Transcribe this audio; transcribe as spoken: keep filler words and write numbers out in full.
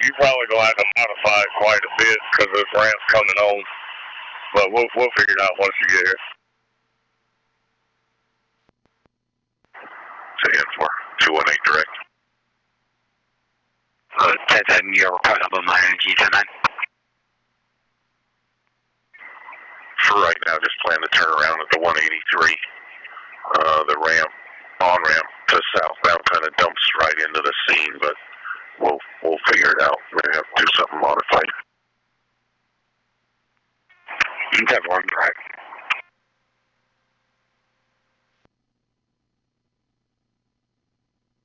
you probably gonna have to modify it quite a bit because this ramp's coming on. But we'll we'll figure it out once you get here. ten four, two one eight direct. Uh, ten ten, you're caught up on my energy, ten nine. For right now, just plan to turn around at the one eighty-three. Uh, the ramp, on-ramp to southbound kind of dumps right into the scene, but we'll we'll figure it out. We're going to have to do something modified. ten one, direct.